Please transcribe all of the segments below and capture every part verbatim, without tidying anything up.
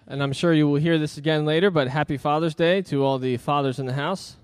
And I'm sure you will hear this again later, but happy Father's Day to all the fathers in the house.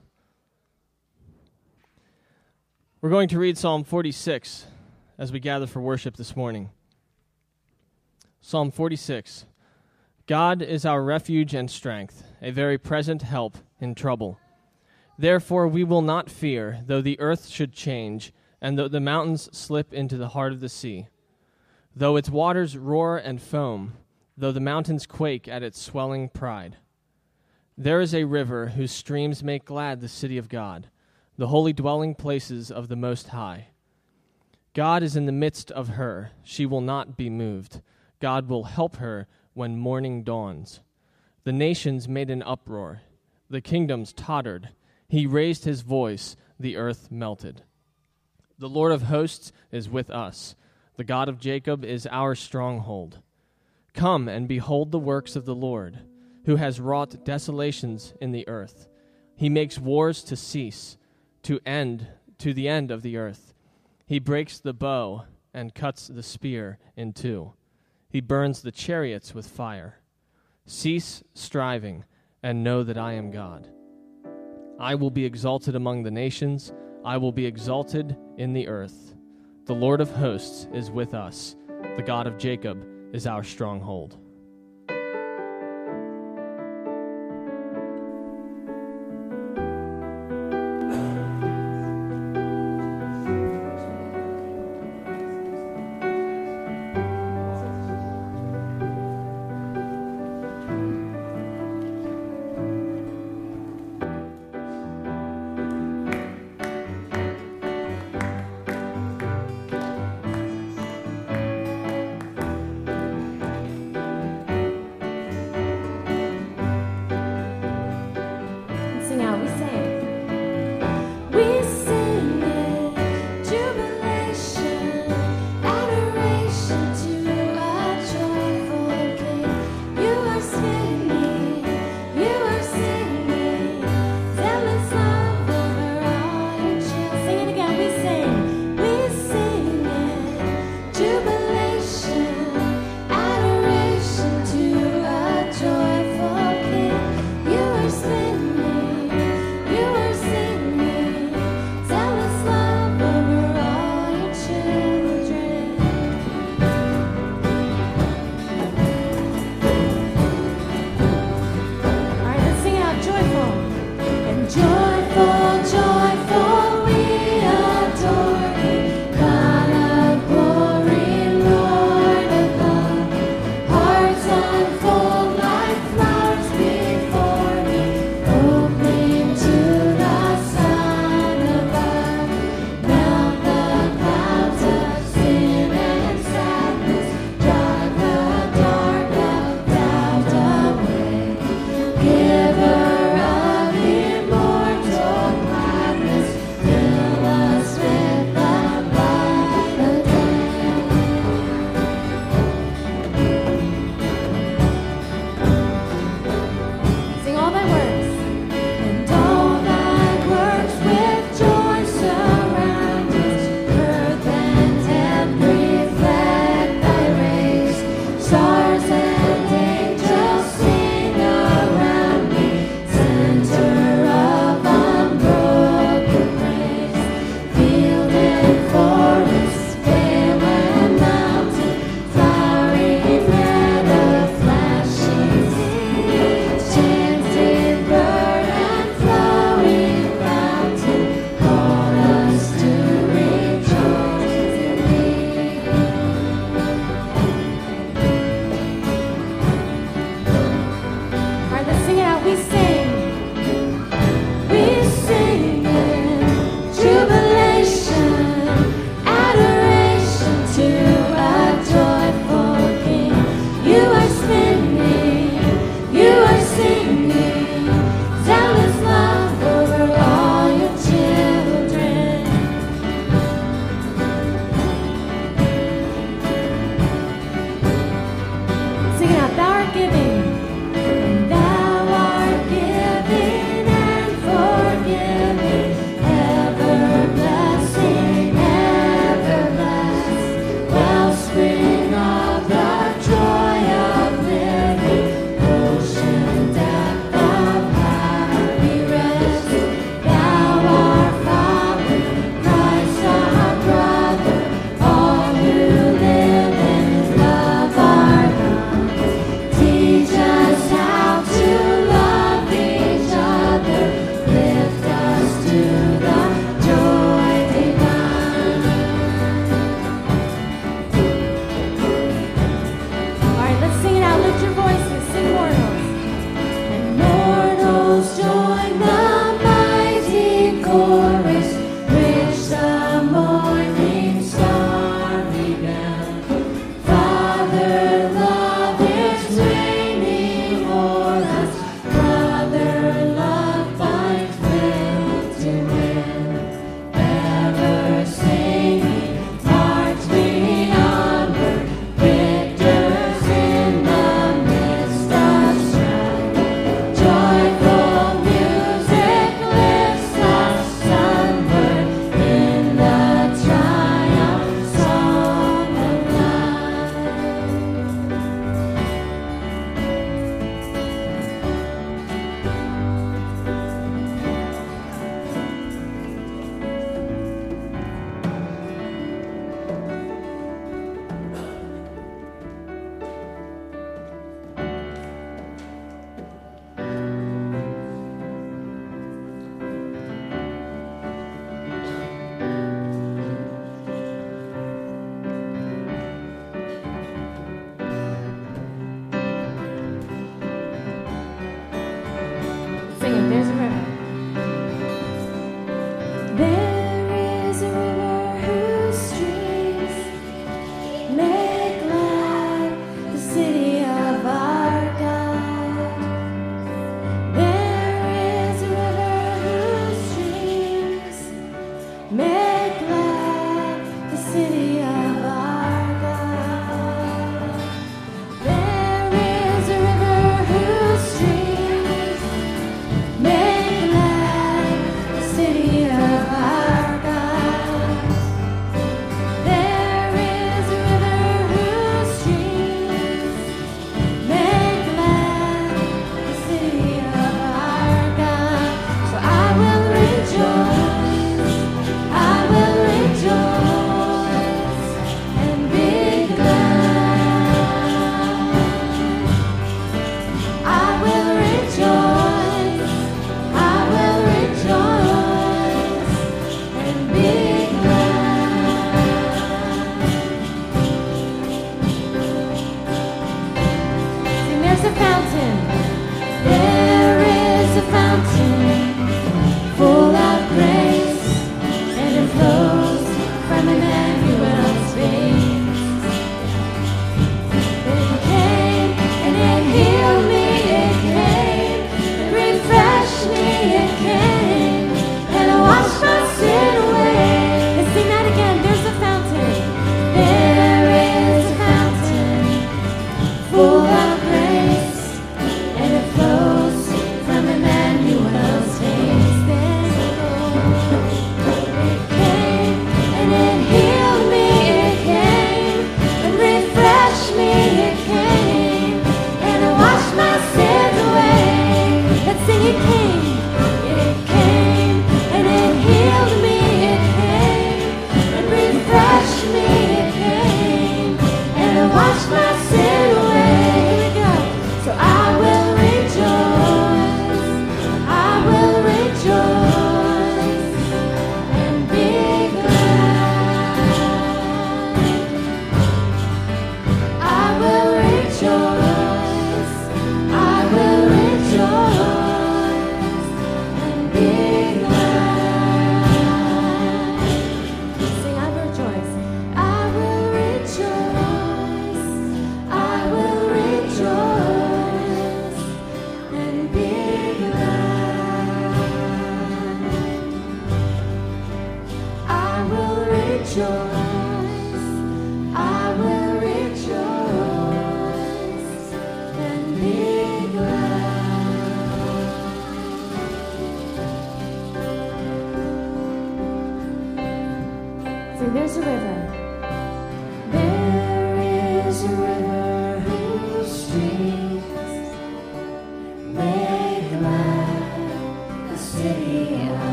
We're going to read Psalm forty-six as we gather for worship this morning. Psalm forty-six. God is our refuge and strength, a very present help in trouble. Therefore we will not fear, though the earth should change, and though the mountains slip into the heart of the sea. Though its waters roar and foam, though the mountains quake at its swelling pride. There is a river whose streams make glad the city of God, the holy dwelling places of the Most High. God is in the midst of her, she will not be moved. God will help her when morning dawns. The nations made an uproar, the kingdoms tottered. He raised his voice, the earth melted. The Lord of hosts is with us. The God of Jacob is our stronghold. Come and behold the works of the Lord, who has wrought desolations in the earth. He makes wars to cease, to end, to the end of the earth. He breaks the bow and cuts the spear in two. He burns the chariots with fire. Cease striving and know that I am God. I will be exalted among the nations. I will be exalted in the earth. The Lord of hosts is with us. The God of Jacob is our stronghold.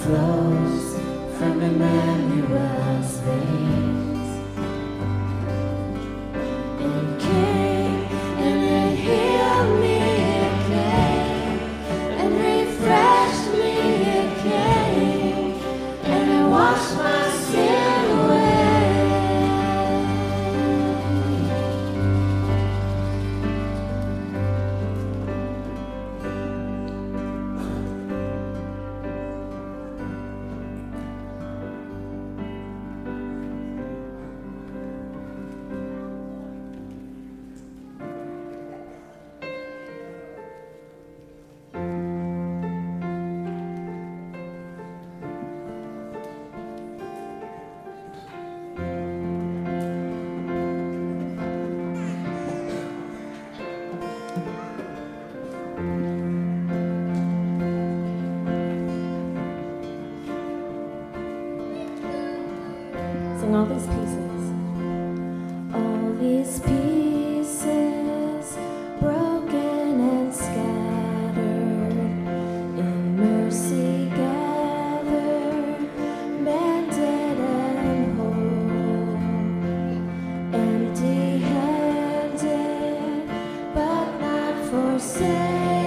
flows from Emmanuel's veins. It came and it healed me, it came and refreshed me, it came and it washed my sin away. Sing all these pieces. All these pieces, broken and scattered, in mercy gathered, mended and whole, empty-handed, but not forsaken.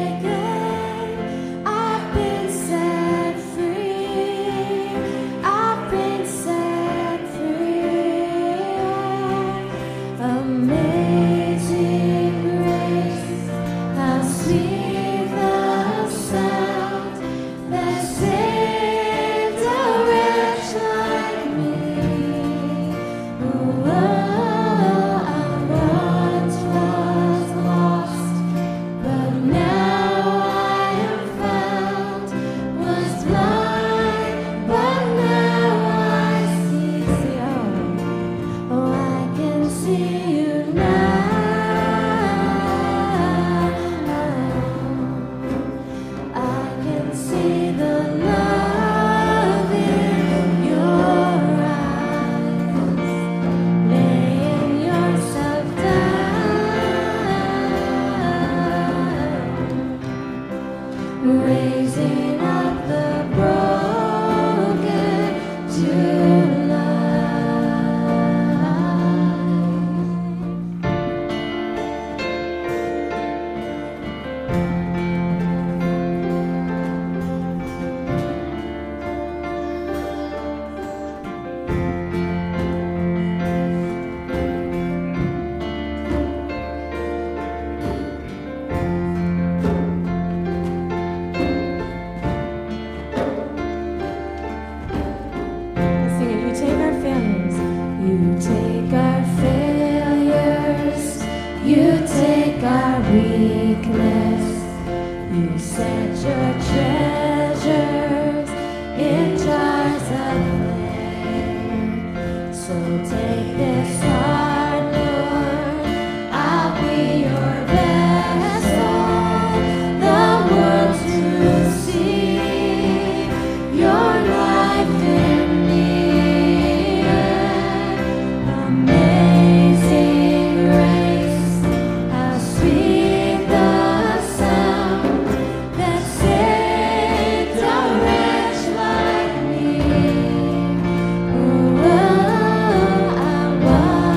I've been set free. I've been set free. Amazing grace, how sweet the sound that saved a wretch like me. Oh, I once was lost, but now I am found. Was blind, but now I see. See, oh, oh, I can see you now. I can see the love in your eyes, laying yourself down, raising up the broken to Sing it. You take our failures. You take our failures. You take our weakness. You set your treasures in jars of flame. So take this heart, Lord. I'll be your vessel. The world to see your life in me. Amazing grace, how sweet the sound that saved a wretch like me. Oh, I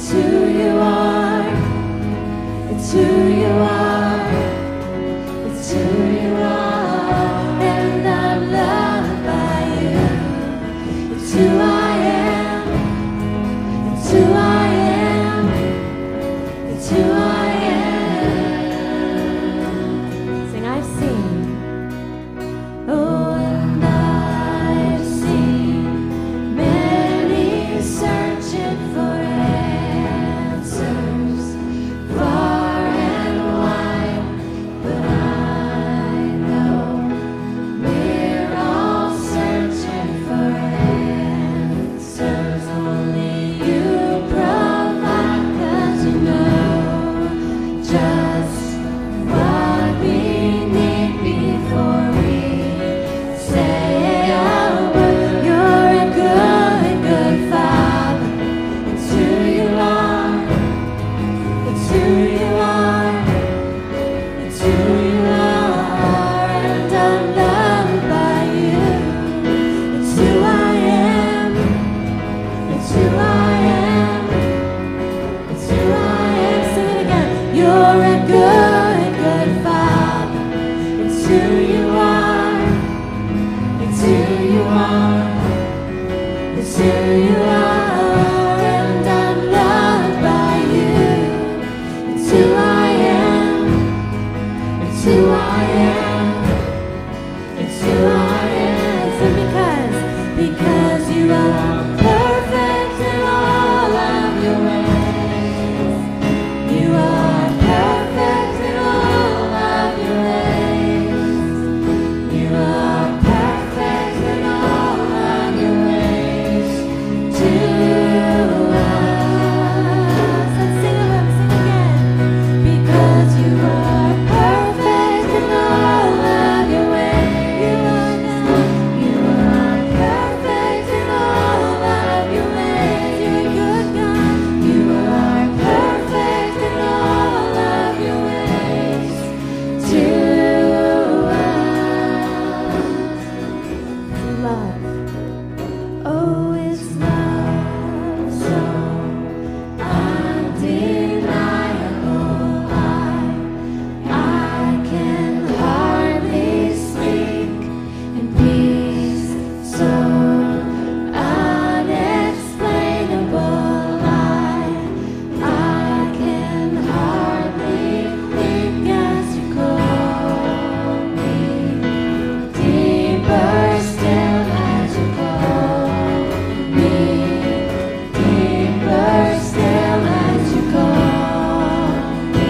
It's who you are. It's who you are. It's who you are. And I'm loved by you. It's who I am. It's who I am. It's who I am. Sing, I've seen. Oh, and I've seen many searching for answers far and wide, but I know we're all searching for answers. Only you provide, 'cause you know just what we need before we say a word. You're a good, good Father. It's who you are. It's who you are. It's who you are. And I'm loved by you. It's who I am. It's who I am. It's who I am. Sing it again. You're a good, good Father. It's who you are. It's who you are. It's who you are. And I'm loved by you. It's who I am. It's who I am. It's who I am. So because, because you are perfect in all of your ways. You are perfect in all of your ways. You are perfect in all of your ways to us. Let's sing it, let's sing again. Because you are perfect in all of your ways. You are God. You are perfect in all of your ways. You're a good God. You are perfect in all of your ways to us. Love. Oh, it's love so undeniable. I, I can hardly speak in peace so unexplainable. I, I can hardly think as you call me. Deeper still as you call me. Deeper still as you call me.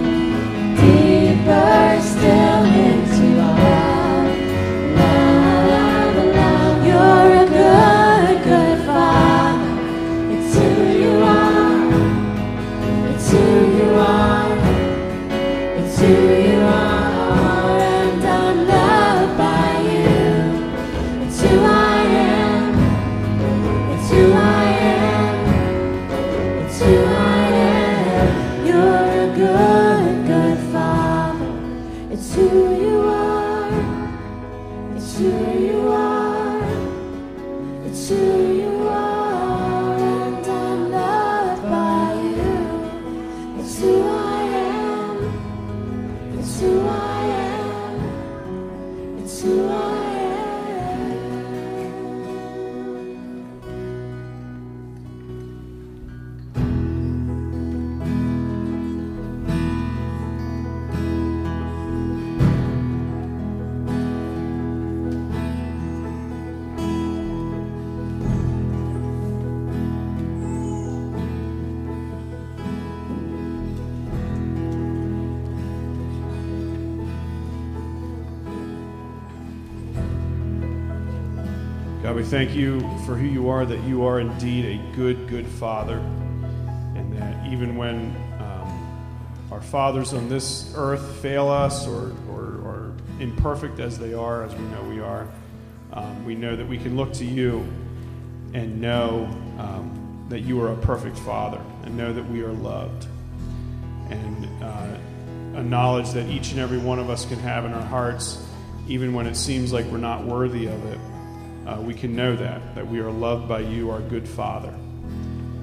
Deeper still into love, love, love. You're a good, good Father. It's who you are. It's who you are. It's who you are. And I'm loved by you. It's who I am. It's who I am. It's who I am. You're a good, good Father. It's who you are. It's who you are. It's who you are. And I'm loved by you. It's who I am. It's who I am. It's who I am. God, we thank you for who you are, that you are indeed a good, good Father, and that even when um, our fathers on this earth fail us or, or, or imperfect as they are, as we know we are, um, we know that we can look to you and know um, that you are a perfect Father, and know that we are loved, and uh, a knowledge that each and every one of us can have in our hearts, even when it seems like we're not worthy of it. Uh, we can know that, that we are loved by you, our good Father.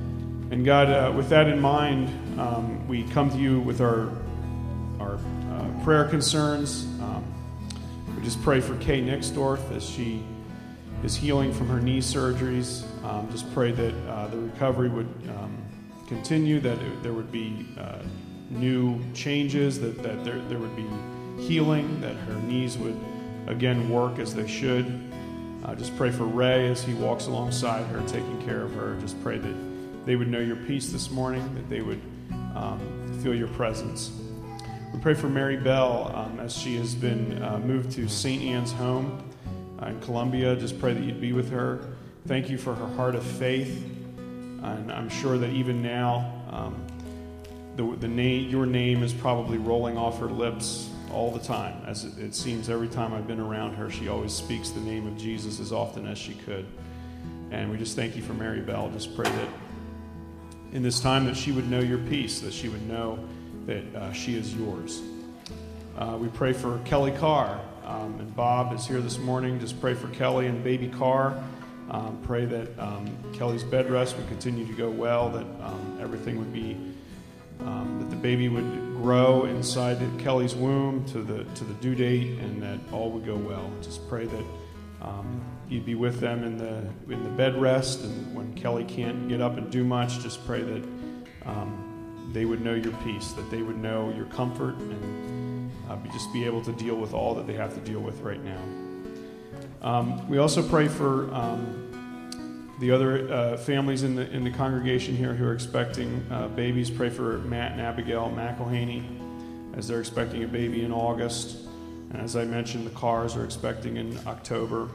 And God, uh, with that in mind, um, we come to you with our our uh, prayer concerns. Um, we just pray for Kay Nixdorf as she is healing from her knee surgeries. Um, just pray that uh, the recovery would um, continue, that it, there would be uh, new changes, that, that there, there would be healing, that her knees would again work as they should. Uh, just pray for Ray as he walks alongside her, taking care of her. Just pray that they would know your peace this morning, that they would um, feel your presence. We pray for Mary Bell um, as she has been uh, moved to Saint Anne's Home uh, in Columbia. Just pray that you'd be with her. Thank you for her heart of faith. And I'm sure that even now, um, the, the name, your name is probably rolling off her lips all the time. As it, it seems every time I've been around her, she always speaks the name of Jesus as often as she could. And we just thank you for Mary Bell. Just pray that in this time that she would know your peace, that she would know that uh, she is yours. Uh, we pray for Kelly Carr, um, and Bob is here this morning. Just pray for Kelly and baby Carr. Um, pray that um, Kelly's bed rest would continue to go well, that um, everything would be, um, that the baby would grow inside Kelly's womb to the to the due date, and that all would go well. Just pray that um, you'd be with them in the in the bed rest, and when Kelly can't get up and do much, just pray that um, they would know your peace, that they would know your comfort, and uh, be, just be able to deal with all that they have to deal with right now. Um, we also pray for um, the other uh, families in the in the congregation here who are expecting uh, babies. Pray for Matt and Abigail McElhaney as they're expecting a baby in August. And as I mentioned, the Carrs are expecting in October.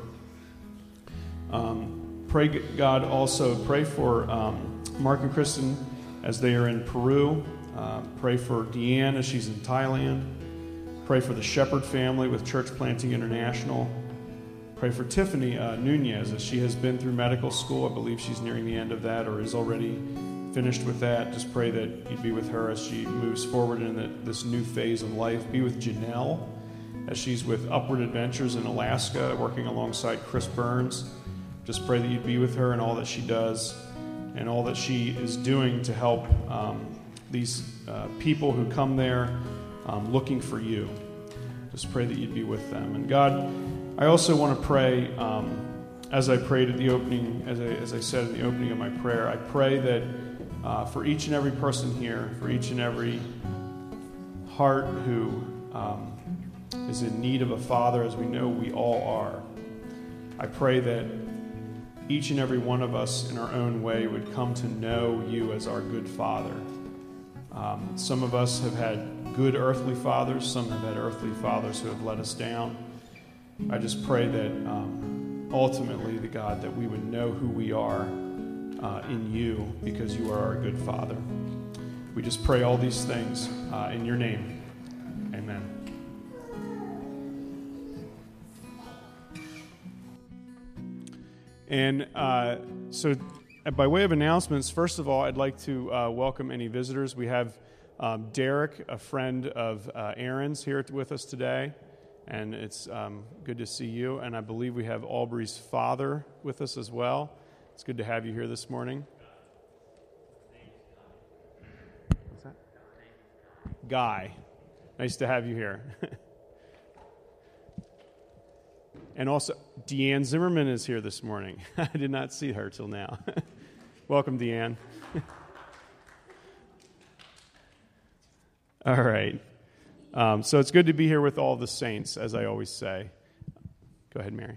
Um, pray, God, also pray for um, Mark and Kristen as they are in Peru. Uh, pray for Deanne as she's in Thailand. Pray for the Shepherd family with Church Planting International. Pray for Tiffany uh, Nunez as she has been through medical school. I believe she's nearing the end of that or is already finished with that. Just pray that you'd be with her as she moves forward in the, this new phase of life. Be with Janelle as she's with Upward Adventures in Alaska, working alongside Chris Burns. Just pray that you'd be with her in all that she does and all that she is doing to help um, these uh, people who come there um, looking for you. Just pray that you'd be with them. And God, I also want to pray, um, as I prayed at the opening, as I, as I said in the opening of my prayer, I pray that uh, for each and every person here, for each and every heart who um, is in need of a father, as we know we all are, I pray that each and every one of us in our own way would come to know you as our good father. Um, some of us have had good earthly fathers. Some have had earthly fathers who have let us down. I just pray that um, ultimately, the God, that we would know who we are uh, in you because you are our good father. We just pray all these things uh, in your name. Amen. And uh, so by way of announcements, first of all, I'd like to uh, welcome any visitors. We have um, Derek, a friend of uh, Aaron's, here with us today, and it's um, good to see you. And I believe we have Aubrey's father with us as well. It's good to have you here this morning. What's that? Guy. Nice to have you here. And also, Deanne Zimmerman is here this morning. I did not see her till now. Welcome, Deanne. All right. Um, so it's good to be here with all the saints, as I always say. Go ahead, Mary.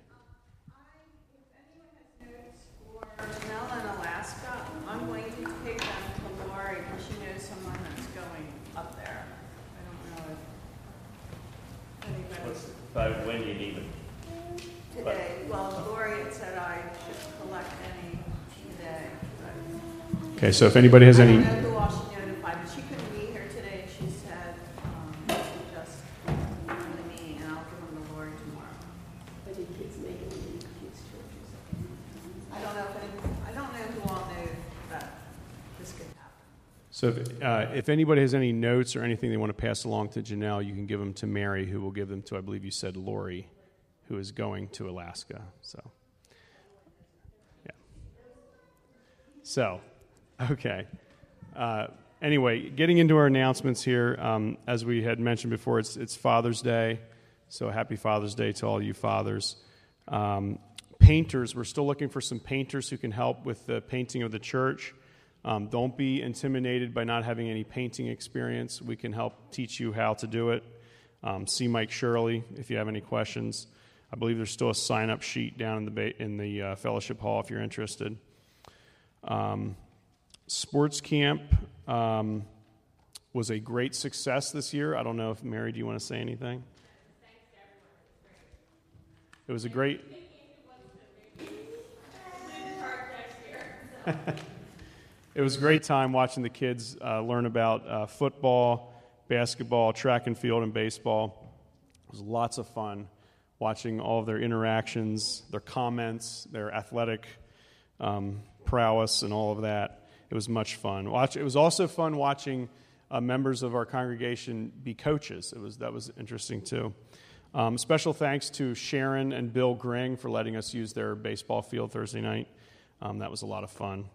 If anyone has notes for Janelle in Alaska, I'm waiting to take them to Lori because she knows someone that's going up there. I don't know if anybody's... By when do you need them? Today. Well, Lori had said I should collect any today. But Okay, so if anybody has I any... don't know who all she notified, but she couldn't be here today. She said um, she just come to me, and I'll give them to Lori tomorrow. But he keeps making me kids' churches. I don't know if any, I don't know who all knew that this could happen. So if, uh, if anybody has any notes or anything they want to pass along to Janelle, you can give them to Mary, who will give them to, I believe you said, Lori, who is going to Alaska. So, yeah. So, Okay. Uh, anyway, getting into our announcements here, um, as we had mentioned before, it's it's Father's Day, so happy Father's Day to all you fathers. Um, painters, we're still looking for some painters who can help with the painting of the church. Um, don't be intimidated by not having any painting experience. We can help teach you how to do it. Um, see Mike Shirley if you have any questions. I believe there's still a sign-up sheet down in the ba- in the uh, fellowship hall if you're interested. Um, sports camp um, was a great success this year. I don't know if, Mary, do you want to say anything? It was a great... It was a great time watching the kids uh, learn about uh, football, basketball, track and field, and baseball. It was lots of fun watching all of their interactions, their comments, their athletic um, prowess, and all of that. It was much fun. Watch. It was also fun watching uh, members of our congregation be coaches. It was that was interesting too. Um, special thanks to Sharon and Bill Gring for letting us use their baseball field Thursday night. Um, that was a lot of fun.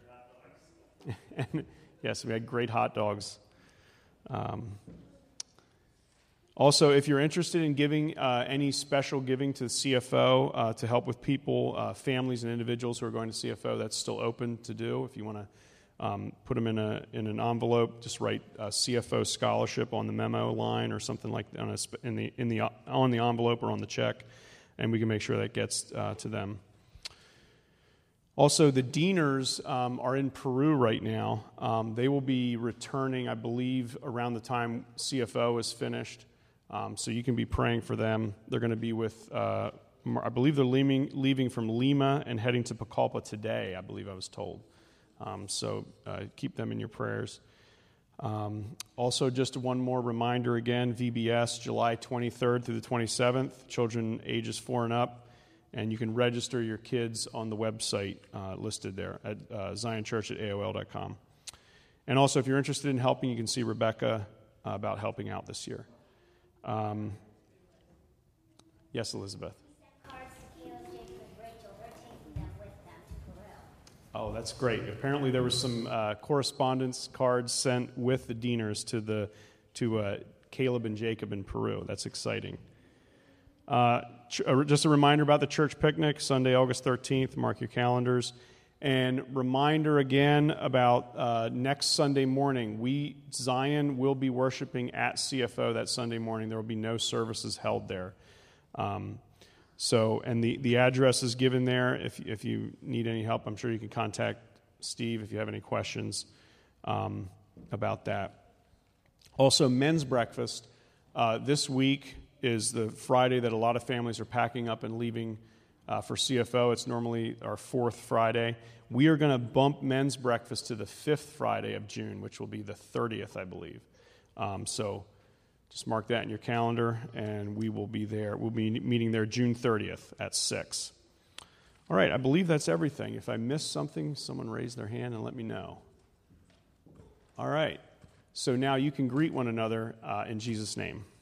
And, yes, we had great hot dogs. Um, also, if you're interested in giving uh, any special giving to C F O uh, to help with people, uh, families and individuals who are going to C F O, that's still open to do. If you want to um, put them in a in an envelope, just write uh, C F O scholarship on the memo line or something like that on a, in the in the on the envelope or on the check, and we can make sure that gets uh, to them. Also, the Deaners um, are in Peru right now. Um, they will be returning, I believe, around the time C F O is finished. Um, so you can be praying for them. They're going to be with, uh, I believe they're leaving, leaving from Lima and heading to Pucallpa today, I believe I was told. Um, so uh, keep them in your prayers. Um, also, just one more reminder again, V B S, July twenty-third through the twenty-seventh, children ages four and up. And you can register your kids on the website uh, listed there at uh, zion church at A O L dot com. And also, if you're interested in helping, you can see Rebecca uh, about helping out this year. Um, yes, Elizabeth. Oh, that's great. Apparently, there was some uh, correspondence cards sent with the Deaners to the to uh, Caleb and Jacob in Peru. That's exciting. Uh, ch- uh, just a reminder about the church picnic, Sunday, August thirteenth. Mark your calendars. And reminder again about uh, next Sunday morning. We, Zion, will be worshiping at C F O that Sunday morning. There will be no services held there. Um, so, and the, the address is given there. If, if you need any help, I'm sure you can contact Steve if you have any questions um, about that. Also, men's breakfast uh, this week is the Friday that a lot of families are packing up and leaving uh, for C F O. It's normally our fourth Friday. We are going to bump men's breakfast to the fifth Friday of June, which will be the thirtieth, I believe. Um, so just mark that in your calendar, and we will be there. We'll be meeting there June thirtieth at six. All right, I believe that's everything. If I missed something, someone raise their hand and let me know. All right, so now you can greet one another uh, in Jesus' name.